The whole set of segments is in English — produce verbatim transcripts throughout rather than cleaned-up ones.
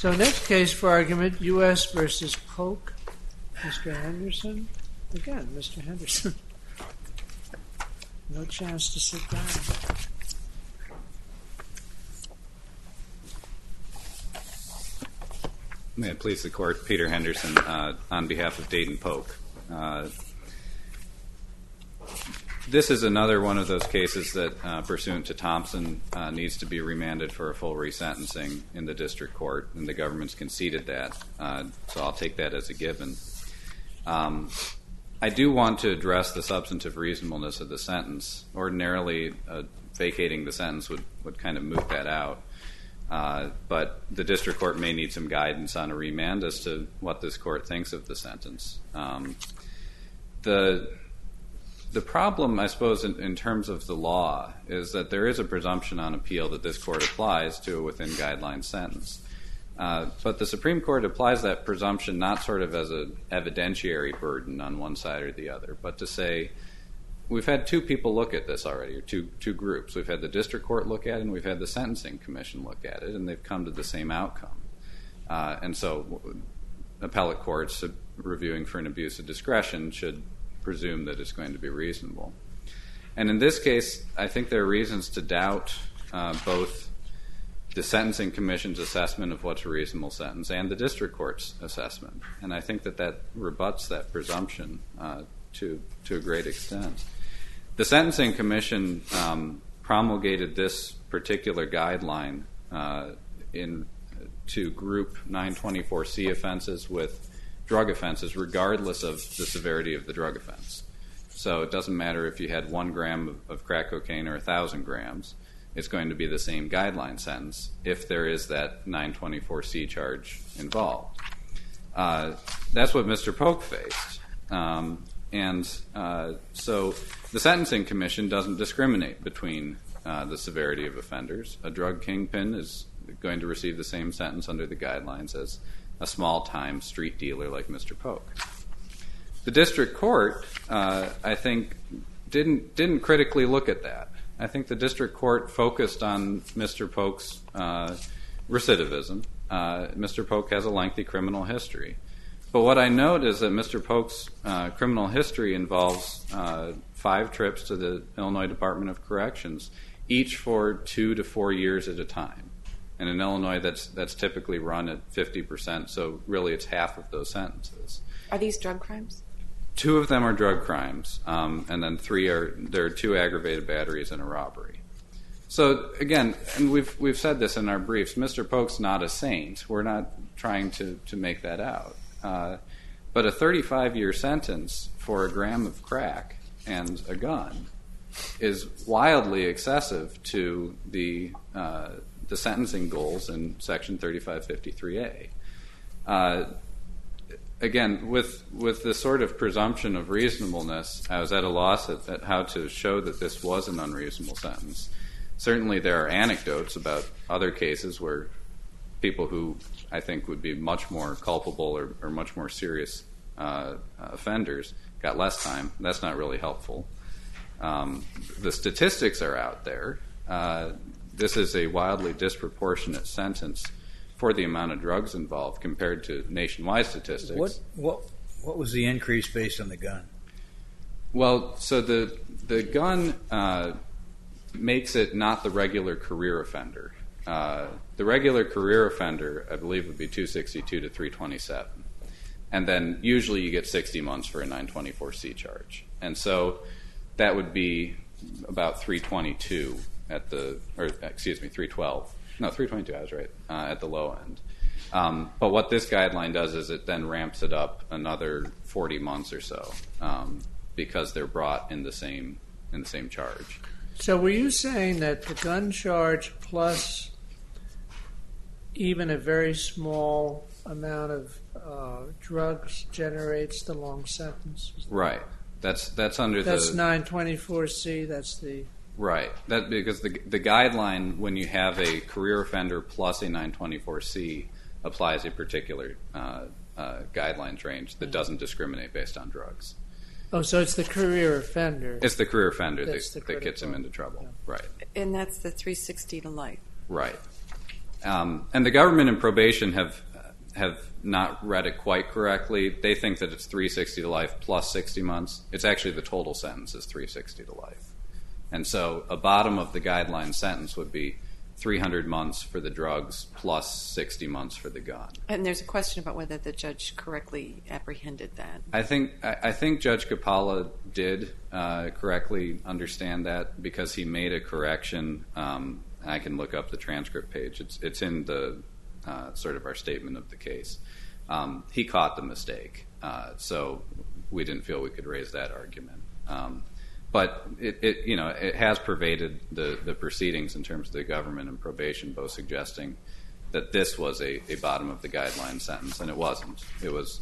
So next case for argument, U S versus Polk. Mister Henderson. Again, Mister Henderson. No chance to sit down. May it please the Court, Peter Henderson, uh, on behalf of Dayton Polk. Uh, this is another one of those cases that, uh, pursuant to Thompson, uh, needs to be remanded for a full resentencing in the district court, and the government's conceded that, uh, so I'll take that as a given. Um, I do want to address the substantive reasonableness of the sentence. Ordinarily, uh, vacating the sentence would, would kind of moot that out. Uh, but the district court may need some guidance on a remand as to what this court thinks of the sentence. Um, the the problem, I suppose, in, in terms of the law, is that there is a presumption on appeal that this court applies to a within-guidelines sentence. Uh, but the Supreme Court applies that presumption not sort of as an evidentiary burden on one side or the other, but to say, we've had two people look at this already, or two two groups. We've had the district court look at it, and we've had the sentencing commission look at it, and they've come to the same outcome. Uh, and so appellate courts reviewing for an abuse of discretion should presume that it's going to be reasonable. And in this case, I think there are reasons to doubt uh, both the sentencing commission's assessment of what's a reasonable sentence and the district court's assessment. And I think that that rebuts that presumption uh, to to a great extent. The Sentencing Commission um, promulgated this particular guideline uh, in to group nine twenty-four C offenses with drug offenses, regardless of the severity of the drug offense. So it doesn't matter if you had one gram of, of crack cocaine or a thousand grams. It's going to be the same guideline sentence if there is that nine twenty-four C charge involved. Uh, that's what Mister Polk faced. Um, And uh, so the Sentencing Commission doesn't discriminate between uh, the severity of offenders. A drug kingpin is going to receive the same sentence under the guidelines as a small-time street dealer like Mister Polk. The district court, uh, I think, didn't didn't critically look at that. I think the district court focused on Mister Polk's uh, recidivism. Uh, Mister Polk has a lengthy criminal history. But what I note is that Mister Polk's uh, criminal history involves uh, five trips to the Illinois Department of Corrections, each for two to four years at a time. And in Illinois, that's that's typically run at fifty percent, so really it's half of those sentences. Are these drug crimes? Two of them are drug crimes, um, and then three are there are two aggravated batteries and a robbery. So again, and we've we've said this in our briefs, Mister Polk's not a saint. We're not trying to, to make that out. Uh, but a thirty-five year sentence for a gram of crack and a gun is wildly excessive to the uh, the sentencing goals in Section thirty-five fifty-three A. Uh, again, with with this sort of presumption of reasonableness, I was at a loss at, at how to show that this was an unreasonable sentence. Certainly there are anecdotes about other cases where people who I think would be much more culpable or, or much more serious uh, offenders got less time. That's not really helpful. Um, the statistics are out there. Uh, this is a wildly disproportionate sentence for the amount of drugs involved compared to nationwide statistics. What what what was the increase based on the gun? Well, so the the gun uh, makes it not the regular career offender. Uh, the regular career offender, I believe, would be two sixty-two to three twenty-seven. And then usually you get sixty months for a nine twenty-four C charge. And so that would be about three twenty-two at the, or excuse me, three twelve. No, three twenty-two, I was right, uh, at the low end. Um, but what this guideline does is it then ramps it up another forty months or so um, because they're brought in the same in the same charge. So were you saying that the gun charge plus even a very small amount of uh, drugs generates the long sentence? Right. That's that's under that's the... That's nine twenty-four C, that's the... Right. That because the the guideline, when you have a career offender plus a nine twenty-four C, applies a particular uh, uh, guidelines range that doesn't discriminate based on drugs. Oh, so it's the career offender. It's the career offender that, the that gets him into trouble. Yeah. Right. And that's the three sixty to life. Right. Um, and the government and probation have have not read it quite correctly. They think that it's three sixty to life plus sixty months. It's actually the total sentence is three sixty to life. And so a bottom of the guideline sentence would be three hundred months for the drugs plus sixty months for the gun. And there's a question about whether the judge correctly apprehended that. I think I, I think Judge Capalla did uh, correctly understand that because he made a correction. Um, I can look up the transcript page. It's it's in the uh, sort of our statement of the case. Um, he caught the mistake, uh, so we didn't feel we could raise that argument. Um, But it, it, you know, it has pervaded the, the proceedings in terms of the government and probation, both suggesting that this was a, a bottom of the guideline sentence, and it wasn't. It was,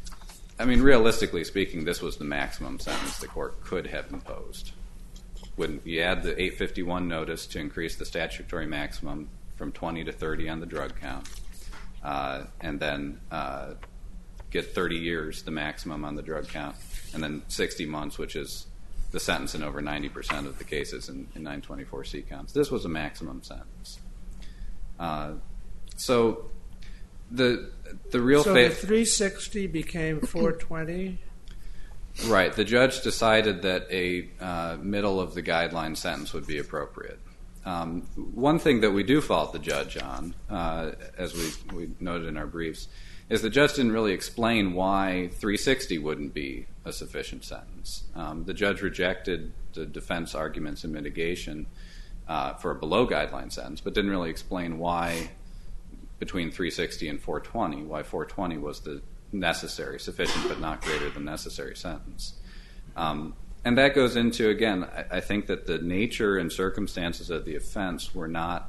I mean, realistically speaking, this was the maximum sentence the court could have imposed. When you add the eight fifty-one notice to increase the statutory maximum from twenty to thirty on the drug count, uh, and then uh, get thirty years, the maximum on the drug count, and then sixty months, which is the sentence in over ninety percent of the cases in, in nine twenty-four C counts. This was a maximum sentence. Uh, so the the real So fa- the three sixty became four twenty? Right. The judge decided that a uh, middle of the guideline sentence would be appropriate. Um, one thing that we do fault the judge on, uh, as we, we noted in our briefs, is the judge didn't really explain why three sixty wouldn't be a sufficient sentence. Um, the judge rejected the defense arguments in mitigation uh, for a below guideline sentence, but didn't really explain why between three sixty and four twenty, why four twenty was the necessary, sufficient but not greater than necessary sentence. Um, and that goes into, again, I, I think that the nature and circumstances of the offense were not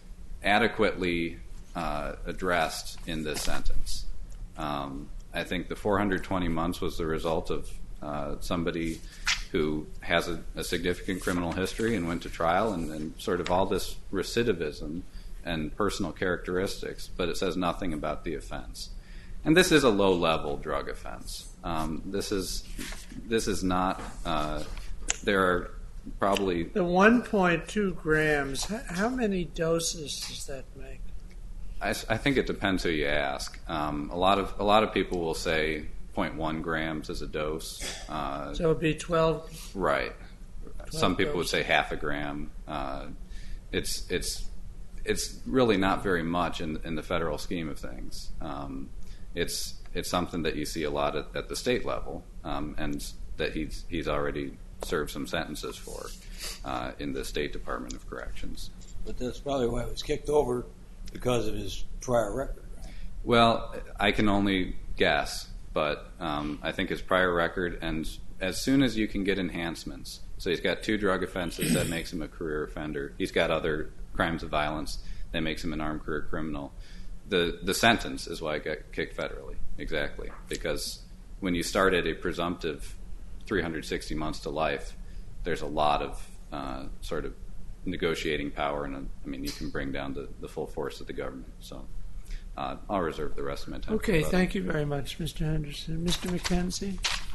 adequately uh, addressed in this sentence. Um, I think the four hundred twenty months was the result of uh, somebody who has a, a significant criminal history and went to trial, and, and sort of all this recidivism and personal characteristics, but it says nothing about the offense. And this is a low-level drug offense. Um, this is this is not. Uh, there are probably The one point two grams, h- how many doses does that make? I, I think it depends who you ask. Um, a lot of a lot of people will say zero point one grams is a dose. Uh, So it would be twelve? right. Some people would doses. say half a gram. Uh, it's it's it's really not very much in in the federal scheme of things. Um, it's it's something that you see a lot at, at the state level, um, and that he's he's already served some sentences for uh, in the State Department of Corrections. But that's probably why it was kicked over, because of his prior record, right? Well, I can only guess, but um, I think his prior record, and as soon as you can get enhancements, so he's got two drug offenses that makes him a career offender. He's got other crimes of violence that makes him an armed career criminal. The the sentence is why it got kicked federally, exactly, because when you start at a presumptive three hundred sixty months to life, there's a lot of uh, sort of negotiating power, and uh, I mean, you can bring down the, the full force of the government. So uh, I'll reserve the rest of my time. Okay, for thank you very much, Mister Henderson. Mister McKenzie?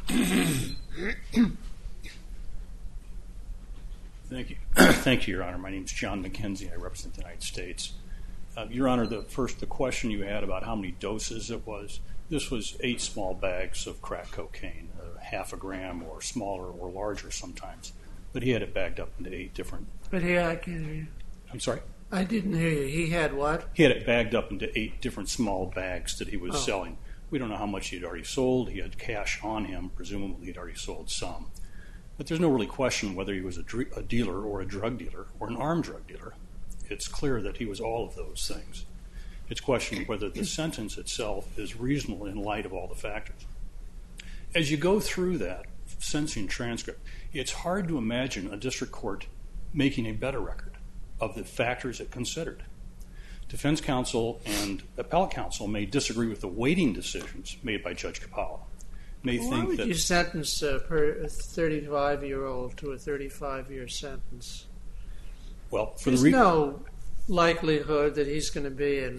Thank you. Thank you, Your Honor. My name is John McKenzie. I represent the United States. Uh, Your Honor, the first the question you had about how many doses it was, this was eight small bags of crack cocaine, uh, half a gram or smaller or larger sometimes. But he had it bagged up into eight different... But here, I can't hear you. I'm sorry? I didn't hear you. He had what? He had it bagged up into eight different small bags that he was Oh. selling. We don't know how much he had already sold. He had cash on him. Presumably he had already sold some. But there's no really question whether he was a, dr- a dealer or a drug dealer or an armed drug dealer. It's clear that he was all of those things. It's questioned whether the sentence itself is reasonable in light of all the factors. As you go through that sentencing transcript, it's hard to imagine a district court making a better record of the factors it considered. Defense counsel and appellate counsel may disagree with the weighting decisions made by Judge Capalla. May Why think would that you sentence a thirty-five-year-old to a thirty-five-year sentence? well, for There's the re- no likelihood that he's going to be an,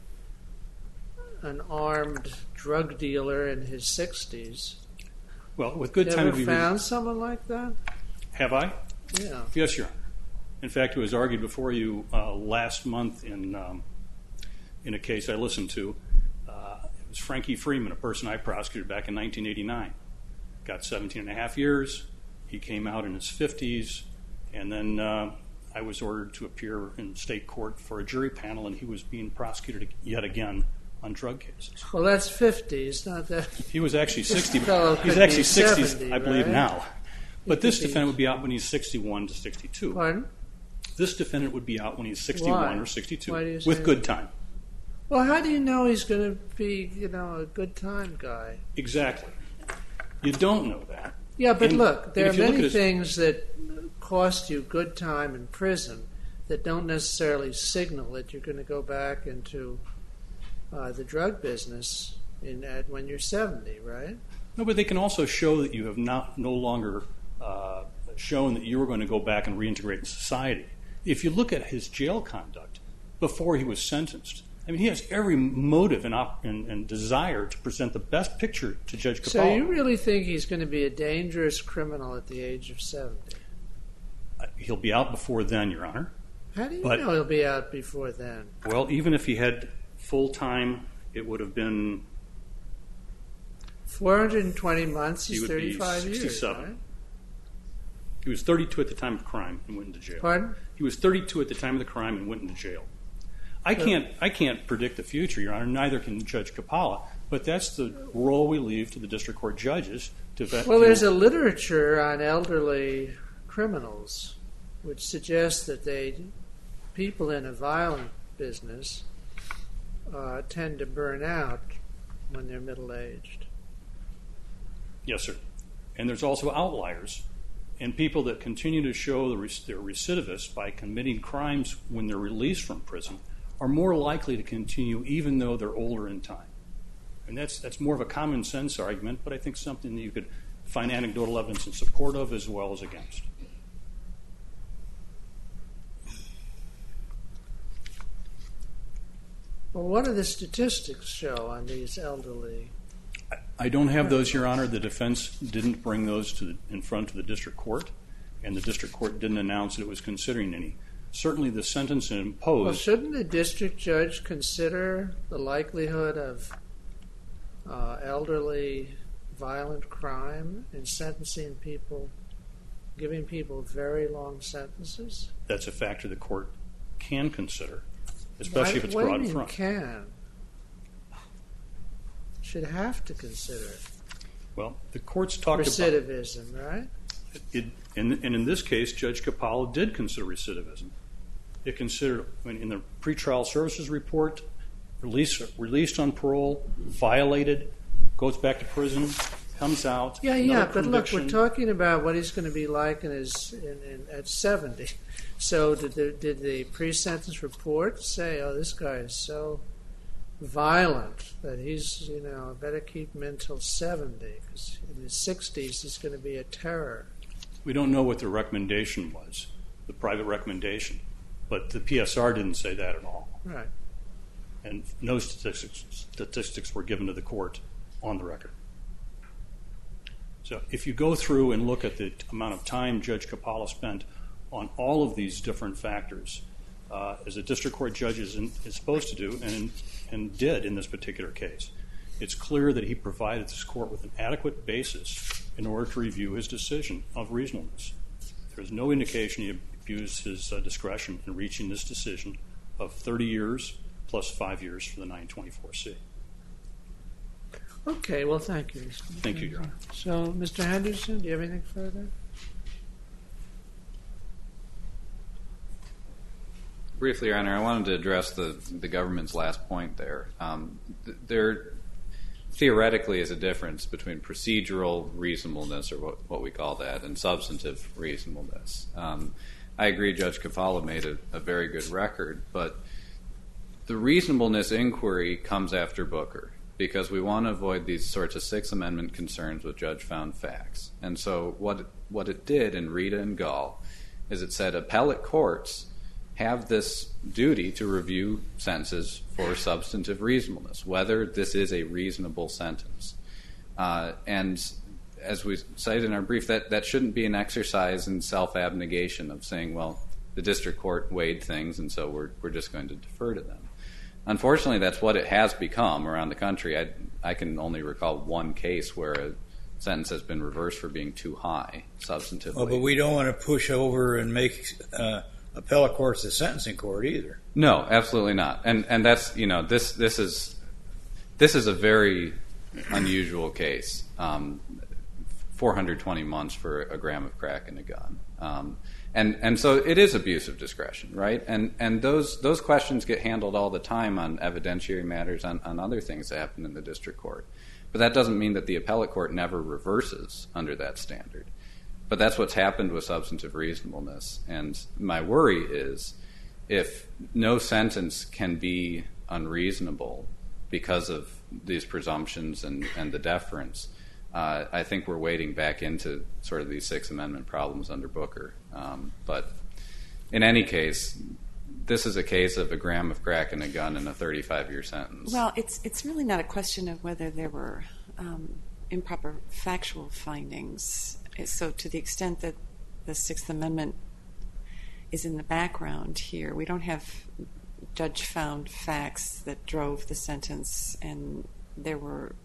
an armed drug dealer in his sixties. well with good You time ever to be found someone like that? have I? Yeah. Yes, Your Honor. In fact, it was argued before you uh, last month in um, in a case I listened to. Uh, it was Frankie Freeman, a person I prosecuted back in nineteen eighty-nine. Got seventeen and a half years. He came out in his fifties, and then uh, I was ordered to appear in state court for a jury panel, and he was being prosecuted yet again on drug cases. Well, that's fifties, not that. He was actually sixty. fellow He's could actually be sixty, seventy, I believe, right? now. But He this could be- defendant would be out when he's sixty-one to sixty-two. Pardon? This defendant would be out when he's sixty-one Why? or sixty-two, Why do you say with that? good time. Well, how do you know he's going to be, you know, a good time guy? Exactly. You don't know that. Yeah, but And- look, there and are if you look many at his- things that cost you good time in prison that don't necessarily signal that you're going to go back into uh, the drug business in at when you're seventy, right? No, but they can also show that you have not no longer uh, shown that you were going to go back and reintegrate in society. If you look at his jail conduct before he was sentenced, I mean, he has every motive and, op- and, and desire to present the best picture to Judge Capallo. So you really think he's going to be a dangerous criminal at the age of seventy? He'll be out before then, Your Honor. How do you But- know he'll be out before then? Well, even if he had full time, it would have been four hundred twenty months He is would be thirty-five years, sixty-seven. right? he was thirty-two at the time of crime and went into jail. Pardon? He was thirty-two at the time of the crime and went into jail. I can't I can't predict the future, Your Honor. Neither can Judge Capalla. But that's the role we leave to the district court judges to vet. Well, there's a literature on elderly criminals which suggests that they, people in a violent business, uh, tend to burn out when they're middle-aged. Yes, sir. And there's also outliers, and people that continue to show the rec- they're recidivists by committing crimes when they're released from prison are more likely to continue even though they're older in time. And that's that's more of a common sense argument, but I think something that you could find anecdotal evidence in support of as well as against. Well, what do the statistics show on these elderly? I don't have those, Your Honor. The defense didn't bring those to the, in front of the district court, and the district court didn't announce that it was considering any. Certainly the sentence imposed... Well, shouldn't the district judge consider the likelihood of uh, elderly violent crime in sentencing people, giving people very long sentences? That's a factor the court can consider, especially Why- if it's what do brought you in mean front. Can should have to consider it. Well, the court's talked about Recidivism, right? it, and, and in this case, Judge Capallo did consider recidivism. It considered, I mean, in the pretrial services report, released released on parole, violated, goes back to prison, comes out. Yeah, yeah, another but look, we're conviction. talking about what he's going to be like in his in, in, at seventy. So did the did the pre-sentence report say, "Oh, this guy is so violent that he's, you know, better keep him until seventy because in his sixties he's going to be a terror." We don't know what the recommendation was, the private recommendation, but the P S R didn't say that at all. Right. And no statistics, statistics were given to the court on the record. So if you go through and look at the amount of time Judge Capallo spent on all of these different factors, uh, as a district court judge is, in, is supposed to do, and, and did in this particular case, it's clear that he provided this court with an adequate basis in order to review his decision of reasonableness. There's no indication he abused his uh, discretion in reaching this decision of thirty years plus five years for the nine twenty-four C. Okay. Well, thank you. Thank you, Your Honor. So, Mister Henderson, do you have anything further? Briefly, Your Honor, I wanted to address the, the government's last point there. Um, th- there theoretically is a difference between procedural reasonableness, or what, what we call that, and substantive reasonableness. Um, I agree Judge Capallo made a, a very good record, but the reasonableness inquiry comes after Booker because we want to avoid these sorts of Sixth Amendment concerns with judge-found facts. And so what it, what it did in Rita and Gall is it said appellate courts have this duty to review sentences for substantive reasonableness, whether this is a reasonable sentence. Uh, and as we cited in our brief, that, that shouldn't be an exercise in self-abnegation of saying, well, the district court weighed things, and so we're, we're just going to defer to them. unfortunately, that's what it has become around the country. I, I can only recall one case where a sentence has been reversed for being too high substantively. Well, but we don't want to push over and make uh, appellate courts the sentencing court either. No, absolutely not. And and that's you know this this is this is a very unusual case. Um, four hundred twenty months for a gram of crack in a gun. Um, and and so it is abuse of discretion, right? And and those those questions get handled all the time on evidentiary matters, on, on other things that happen in the district court. But that doesn't mean that the appellate court never reverses under that standard. But that's what's happened with substantive reasonableness. And my worry is if no sentence can be unreasonable because of these presumptions and, and the deference, uh, I think we're wading back into sort of these Sixth Amendment problems under Booker. Um, but in any case, this is a case of a gram of crack in a gun and a thirty-five year sentence. Well, it's it's really not a question of whether there were um, improper factual findings. So to the extent that the Sixth Amendment is in the background here, we don't have judge-found facts that drove the sentence and there were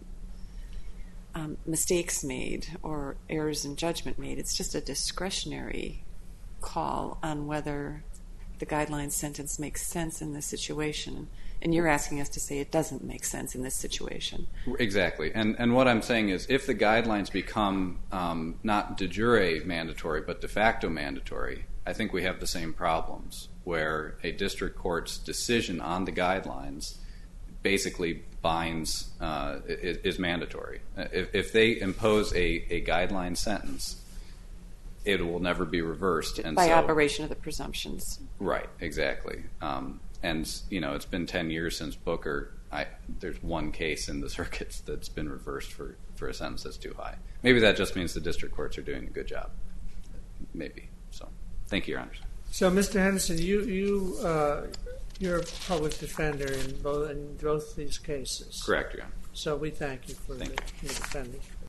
um, mistakes made or errors in judgment made. It's just a discretionary call on whether the guideline sentence makes sense in this situation. And you're asking us to say it doesn't make sense in this situation. Exactly. And and what I'm saying is if the guidelines become um, not de jure mandatory but de facto mandatory, I think we have the same problems where a district court's decision on the guidelines basically binds, uh, is, is mandatory. If, if they impose a, a guideline sentence, it will never be reversed. And by so, operation of the presumptions. Right, exactly. Um, and, you know, it's been ten years since Booker. I, there's one case in the circuits that's been reversed for, for a sentence that's too high. Maybe that just means the district courts are doing a good job. Maybe. So, thank you, Your Honors. So, Mister Henderson, you, you, uh, you're a public defender in both, in both these cases. Correct, Your Honor. So we thank you for the, Thank your defending.